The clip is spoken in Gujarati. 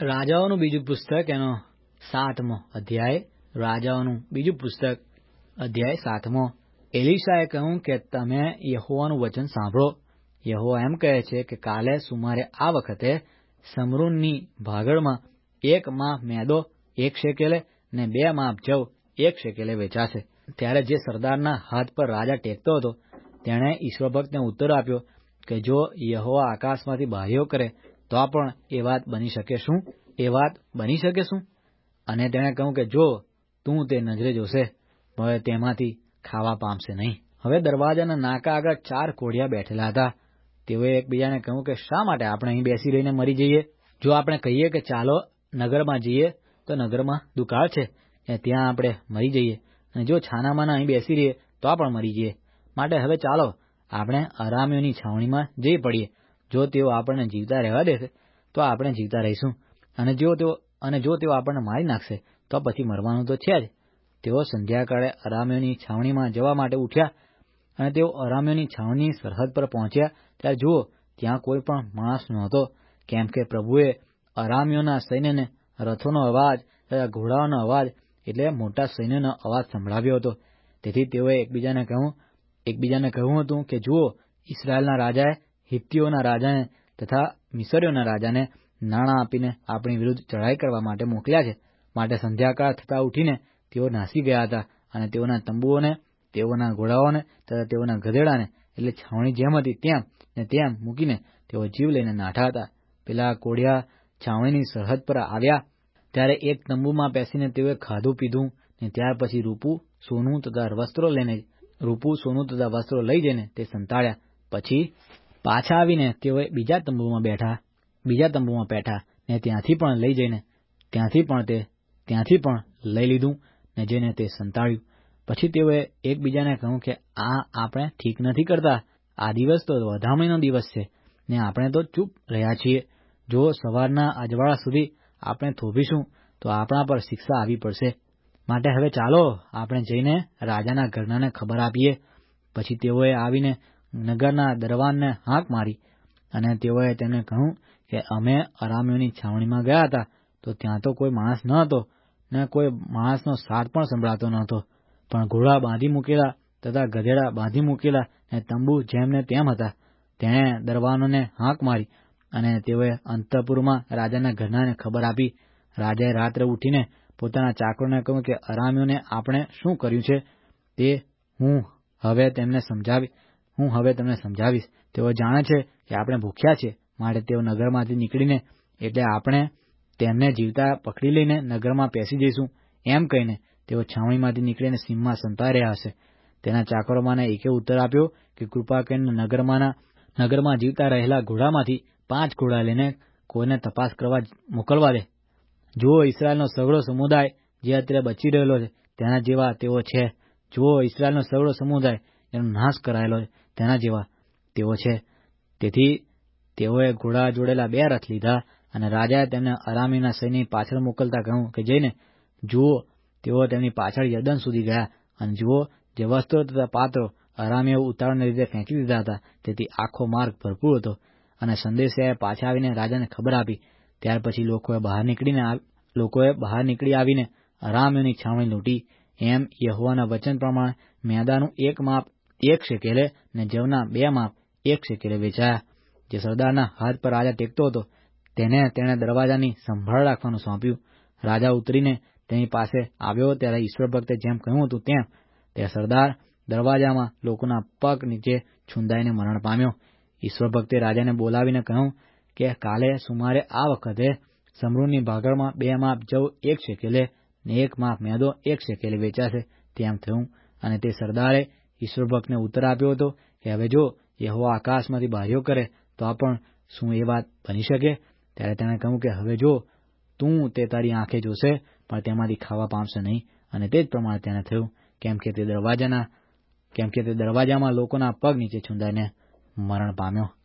રાજાઓનું બીજું પુસ્તક એનો 7મો અધ્યાય. રાજાઓનું બીજું પુસ્તક અધ્યાય 7મો. એલીશાએ કહ્યું કે તમે યહોવાનું વચન સાંભળો. યહોવા એમ કહે છે કે કાલે સુમારે આ વખતે સમરૂનની ભાગળમાં 1 માપ મેદો 1 શેકેલે ને 2 માપ જવ 1 શેકેલે વેચાશે. ત્યારે જે સરદારના હાથ પર રાજા ટેકતો હતો તેણે ઈશ્વરભક્તને ઉત્તર આપ્યો કે જો યહોવા આકાશમાંથી બારીઓ કરે તો પણ એ વાત બની શકે શું? એ વાત બની શકે શું? અને તેણે કહ્યું કે જો તું તે નજરે જોશે હવે તેમાંથી ખાવા પામશે નહીં. હવે દરવાજાના નાકા આગળ 4 કોઢિયા બેઠેલા હતા. તેઓએ એકબીજાને કહ્યું કે શા માટે આપણે અહીં બેસી રહીને મરી જઈએ? જો આપણે કહીએ કે ચાલો નગરમાં જઈએ તો નગરમાં દુકાળ છે અને ત્યાં આપણે મરી જઈએ, અને જો છાનામાના અહીં બેસી રહીએ તો પણ મરી જઈએ. માટે હવે ચાલો આપણે અરામીઓની છાવણીમાં જઈ પડીએ. જો તેઓ આપણને જીવતા રહેવા દેશે તો આપણે જીવતા રહીશું, અને જો તેઓ આપણને મારી નાખશે તો પછી મરવાનું તો છે જ. તેઓ સંધ્યાકાળે અરામીઓની છાવણીમાં જવા માટે ઉઠ્યા, અને તેઓ અરામીઓની છાવણીની સરહદ પર પહોંચ્યા ત્યારે જુઓ ત્યાં કોઈ પણ માણસ નહોતો, કેમ કે પ્રભુએ અરામીઓના સૈન્યને રથોનો અવાજ તથા ઘોડાઓનો અવાજ એટલે મોટા સૈન્યનો અવાજ સંભળાવ્યો હતો. તેથી તેઓએ એકબીજાને કહ્યું હતું કે જુઓ, ઇસ્રાયેલના રાજાએ હિત્તીઓના રાજાને તથા મિસરીઓના રાજાને નાણાં આપીને આપણી વિરુદ્ધ ચઢાઈ કરવા માટે મોકલ્યા છે. માટે સંધ્યાકાળ થતાં ઉઠીને તેઓ નાસી ગયા હતા, અને તેઓના તંબુઓને, તેઓના ઘોડાઓને તથા તેઓના ગધેડાને એટલે છાવણી જેમ હતી તેમ ને તેમ મૂકીને તેઓ જીવ લઈને નાઠા હતા. પેલા કોઢિયા છાવણીની સરહદ પર આવ્યા ત્યારે એક તંબુમાં બેસીને તેઓએ ખાધું પીધું, ને ત્યાર પછી રૂપું સોનું તથા વસ્ત્રો લઈ જઈને તે સંતાડ્યા. પછી પાછા આવીને તેઓએ બીજા તંબુમાં બેઠા ને ત્યાંથી પણ લઈ લીધું ને જઈને તે સંતાડ્યું. પછી તેઓએ એકબીજાને કહ્યું કે આ આપણે ઠીક નથી કરતા. આ દિવસ તો વધામણીનો દિવસ છે ને આપણે તો ચૂપ રહ્યા છીએ. જો સવારના અજવાળા સુધી આપણે થોભીશું તો આપણા પર શિક્ષા આવી પડશે. માટે હવે ચાલો આપણે જઈને રાજાના ઘરનાને ખબર આપીએ. પછી તેઓએ આવીને નગરના દરવાનને હાંક મારી, અને તેઓએ તેમને કહ્યું કે અમે અરામીઓની છાવણીમાં ગયા હતા તો ત્યાં તો કોઈ માણસ ન હતો, ને કોઈ માણસનો સાદ પણ સંભળાતો ન હતો, પણ ઘોડા બાંધી મૂકેલા તથા ગધેડા બાંધી મૂકેલા ને તંબુ જેમ ને તેમ હતા. તેણે દરવાનોને હાંક મારી, અને તેઓએ અંતઃપુરમાં રાજાના ઘરનાને ખબર આપી. રાજાએ રાત્રે ઉઠીને પોતાના ચાકરોને કહ્યું કે અરામીઓને આપણે શું કર્યું છે તે હું હવે તેમને સમજાવીશ. તેઓ જાણે છે કે આપણે ભૂખ્યા છીએ, માટે તેઓ નગરમાંથી નીકળીને એટલે આપણે તેમને જીવતા પકડી લઈને નગરમાં પેસી જઈશું. એમ કહીને તેઓ છાવણીમાંથી નીકળીને સીમમાં સંતાઈ રહ્યા હશે. તેના ચાકરોમાંને એકે ઉત્તર આપ્યો કે કૃપા કરીને નગરમાં જીવતા રહેલા ઘોડામાંથી 5 ઘોડા લઈને કોઈને તપાસ કરવા મોકલવા દે. જુઓ, ઇસ્રાયેલનો સઘળો સમુદાય જે અત્યારે બચી રહેલો છે તેના જેવા તેઓ છે. જુઓ, ઇસ્રાયેલનો સઘળો સમુદાય એનો નાશ કરાયેલો છે તેના જેવા તેઓ છે. તેથી તેઓએ ઘોડા જોડેલા 2 રથ લીધા, અને રાજાએ તેમને અરામીના સૈન્યની પાછળ મોકલતા કહ્યું કે જઈને જુઓ. તેઓ તેમની પાછળ યરદન સુધી ગયા, અને જુઓ, જે વસ્ત્રો તથા પાત્રો અરામીઓ ઉતાવળને લીધે ફેંકી દીધા હતા તેથી આખો માર્ગ ભરપૂર હતો. અને સંદેશિયાએ પાછા આવીને રાજાને ખબર આપી. ત્યાર પછી લોકોએ બહાર નીકળી આવીને અરામીઓની છાવણી લૂંટી. એમ યહોવાના વચન પ્રમાણે મેદાનું 1 માપ 1 શેકેલે ને જવના 2 માપ 1 શેકેલે વેચાયા. જે સરદારના હાથ પર રાજા ટેકતો હતો તેણે દરવાજાની સંભાળ રાખવાનું સોંપ્યું. રાજા ઉતરીને તેની પાસે આવ્યો ત્યારે ઈશ્વરભક્તે જેમ કહ્યું હતું તેમ તે સરદાર દરવાજામાં લોકોના પગ નીચે છૂંદાઈને મરણ પામ્યો. ઈશ્વરભક્તે રાજાને બોલાવીને કહ્યું કે કાલે સુમારે આ વખતે સમરૂનની ભાગળમાં 2 માપ જવ 1 શેકેલે ને 1 માપ મેદો 1 શેકેલે વેચાશે. તેમ થયું. અને તે સરદારે ઈશ્વરભક્તને ઉત્તર આપ્યો હતો કે હવે જો યહોવા આકાશમાંથી બારીઓ કરે તો પણ શું એ વાત બની શકે? ત્યારે તેણે કહ્યું કે હવે જો તું તે તારી આંખે જોશે પણ તેમાંથી ખાવા પામશે નહીં. અને તે જ પ્રમાણે તેને થયું, કેમ કે તે દરવાજામાં લોકોના પગ નીચે છૂંદાઈને મરણ પામ્યો.